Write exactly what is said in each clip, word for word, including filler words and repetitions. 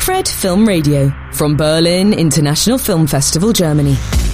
Fred Film Radio from Berlin International Film Festival, Germany.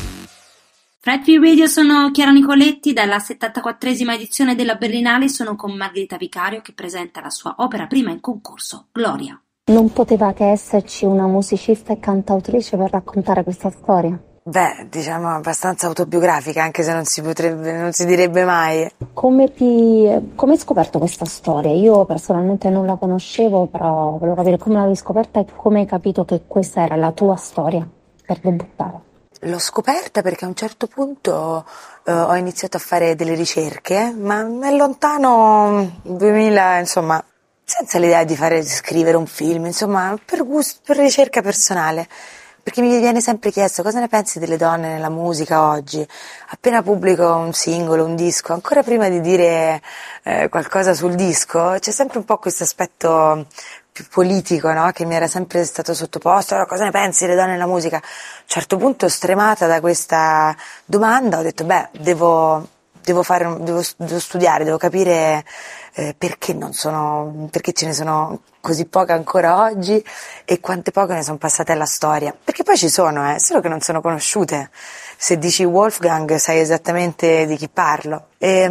Fred Film Radio, sono Chiara Nicoletti. Dalla settantaquattresima edizione della Berlinale sono con Margherita Vicario, che presenta la sua opera prima in concorso, Gloria. Non poteva che esserci una musicista e cantautrice per raccontare questa storia? Beh, diciamo abbastanza autobiografica, anche se non si potrebbe, non si direbbe mai. Come ti, come hai scoperto questa storia? Io personalmente non la conoscevo, però volevo capire come l'avevi scoperta e come hai capito che questa era la tua storia per debuttare. L'ho scoperta perché a un certo punto eh, ho iniziato a fare delle ricerche, ma è lontano duemila, insomma, senza l'idea di fare, di scrivere un film, insomma, per gusto, per ricerca personale. Perché mi viene sempre chiesto cosa ne pensi delle donne nella musica oggi. Appena pubblico un singolo, un disco, ancora prima di dire eh, qualcosa sul disco, c'è sempre un po' questo aspetto più politico, no? Che mi era sempre stato sottoposto. Allora, cosa ne pensi delle donne nella musica? A un certo punto, stremata da questa domanda, ho detto, beh, devo, devo fare, un- devo, devo studiare, devo capire eh, perché non sono, perché ce ne sono così poche ancora oggi e quante poche ne sono passate alla storia. Perché poi ci sono, eh, solo che non sono conosciute. Se dici Wolfgang sai esattamente di chi parlo. E,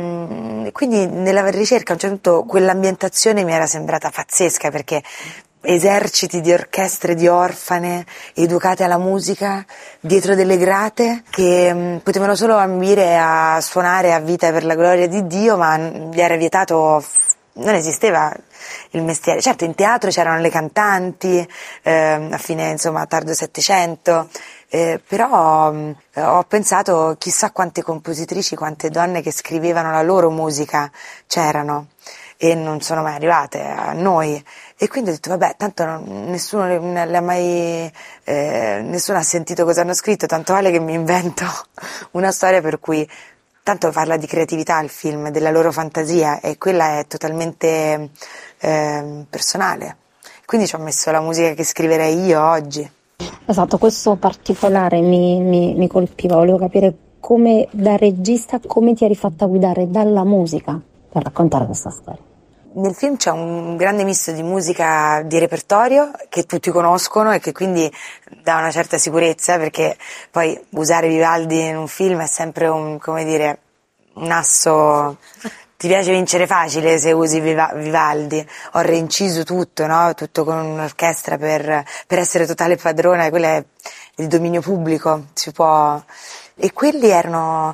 mm, quindi nella ricerca a un certo punto quell'ambientazione mi era sembrata pazzesca, perché eserciti di orchestre di orfane educate alla musica dietro delle grate che mh, potevano solo ambire a suonare a vita per la gloria di Dio, ma n- gli era vietato, non esisteva il mestiere. Certo, in teatro c'erano le cantanti ehm, a fine, insomma, tardo Settecento, eh, però mh, ho pensato chissà quante compositrici, quante donne che scrivevano la loro musica c'erano e non sono mai arrivate a noi. E quindi ho detto, vabbè, tanto non- nessuno le, ne- le ha mai, eh, nessuno ha sentito cosa hanno scritto, tanto vale che mi invento una storia per cui, tanto parla di creatività il film, della loro fantasia, e quella è totalmente ehm, personale. Quindi ci ho messo la musica che scriverei io oggi. Esatto, questo particolare mi, mi, mi colpiva, volevo capire come da regista, come ti eri fatta guidare dalla musica per raccontare questa storia. Nel film c'è un grande misto di musica di repertorio che tutti conoscono e che quindi dà una certa sicurezza, perché poi usare Vivaldi in un film è sempre un, come dire, un asso. Ti piace vincere facile se usi Viva- Vivaldi. Ho reinciso tutto, no? Tutto con un'orchestra per, per essere totale padrona, e quello è il dominio pubblico, si può. E quelli erano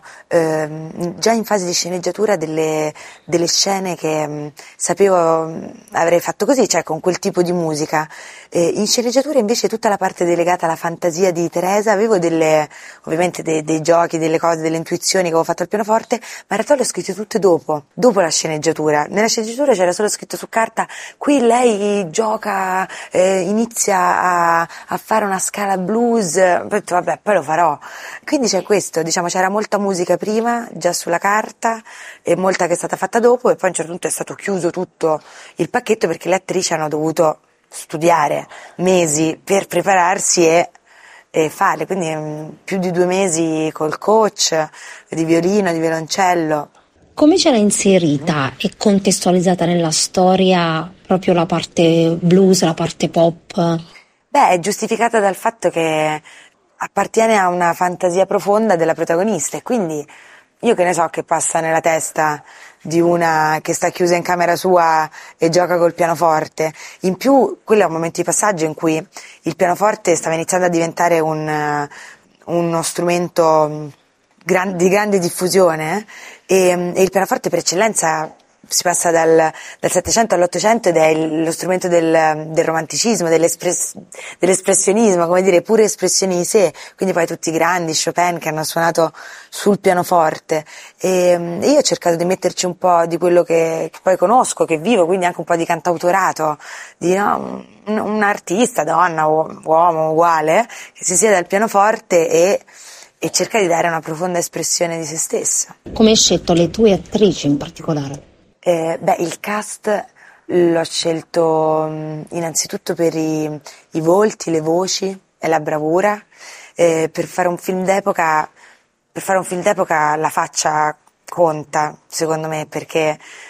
ehm, già in fase di sceneggiatura delle, delle scene che mh, sapevo mh, avrei fatto così, cioè con quel tipo di musica. E in sceneggiatura invece tutta la parte delegata alla fantasia di Teresa, avevo delle, ovviamente dei, dei giochi, delle cose, delle intuizioni che avevo fatto al pianoforte, ma in realtà le ho scritte tutte dopo, dopo la sceneggiatura. Nella sceneggiatura c'era solo scritto su carta, qui lei gioca, eh, inizia a, a fare una scala blues, ho detto vabbè, poi lo farò. Quindi c'è questo, diciamo, c'era molta musica prima, già sulla carta, e molta che è stata fatta dopo, e poi a un certo punto è stato chiuso tutto il pacchetto perché le attrici hanno dovuto studiare mesi per prepararsi e, e farle, quindi mh, più di due mesi col coach di violino, di violoncello. Come c'era inserita e contestualizzata nella storia proprio la parte blues, la parte pop? Beh, è giustificata dal fatto che appartiene a una fantasia profonda della protagonista, e quindi io che ne so che passa nella testa di una che sta chiusa in camera sua e gioca col pianoforte. In più, quello è un momento di passaggio in cui il pianoforte stava iniziando a diventare un, eh, uno strumento gran- di grande diffusione, e, e il pianoforte per eccellenza si passa dal, dal Settecento all'Ottocento ed è il- lo strumento del, del romanticismo, dell'espress- dell'espressionismo, come dire, pure espressioni di sé. Quindi poi tutti i grandi, Chopin, che hanno suonato sul pianoforte, e, mm, io ho cercato di metterci un po' di quello che, che poi conosco, che vivo, quindi anche un po' di cantautorato, di no, un, un artista, donna o uomo uguale, che si siede al pianoforte e, e cerca di dare una profonda espressione di se stesso. Come hai scelto le tue attrici in particolare? Eh, beh, il cast l'ho scelto mh, innanzitutto per i, i volti, le voci e la bravura. Eh, per fare un film d'epoca, per fare un film d'epoca la faccia conta, secondo me, perché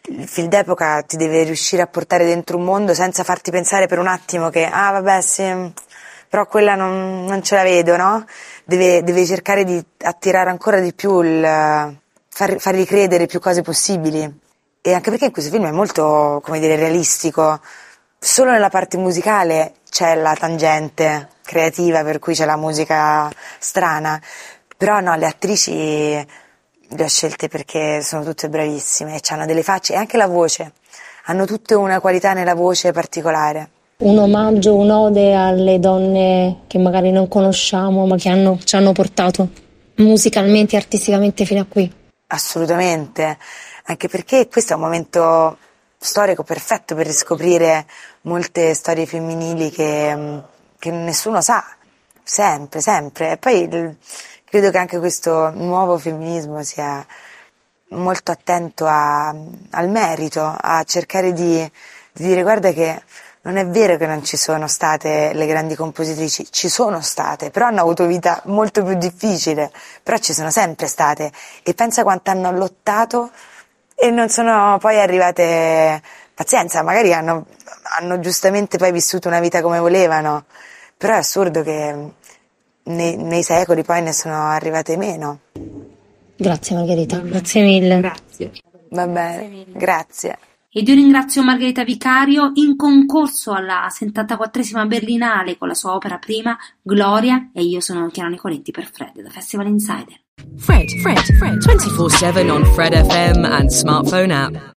il film d'epoca ti deve riuscire a portare dentro un mondo senza farti pensare per un attimo che, ah vabbè sì, però quella non, non ce la vedo, no? Deve, deve cercare di attirare ancora di più, il, far, fargli credere più cose possibili. E anche perché in questo film è molto, come dire, realistico. Solo nella parte musicale c'è la tangente creativa, per cui c'è la musica strana. Però no, le attrici le ho scelte perché sono tutte bravissime e hanno delle facce e anche la voce, hanno tutte una qualità nella voce particolare. Un omaggio, un'ode alle donne che magari non conosciamo ma che hanno, ci hanno portato musicalmente e artisticamente fino a qui. Assolutamente, anche perché questo è un momento storico perfetto per riscoprire molte storie femminili che, che nessuno sa, sempre, sempre. E poi il, credo che anche questo nuovo femminismo sia molto attento a, al merito, a cercare di, di dire guarda che non è vero che non ci sono state le grandi compositrici, ci sono state, però hanno avuto vita molto più difficile, però ci sono sempre state e pensa quanto hanno lottato e non sono poi arrivate, pazienza, magari hanno, hanno giustamente poi vissuto una vita come volevano, però è assurdo che Nei, nei secoli poi ne sono arrivate meno. Grazie Margherita, grazie mille. Grazie. Va bene, grazie. Ed io ringrazio Margherita Vicario, in concorso alla settantaquattresima Berlinale con la sua opera prima Gloria, e io sono Chiara Nicoletti per Fred da Festival Insider. Fred, Fred, Fred, twenty-four seven on Fred F M and smartphone app.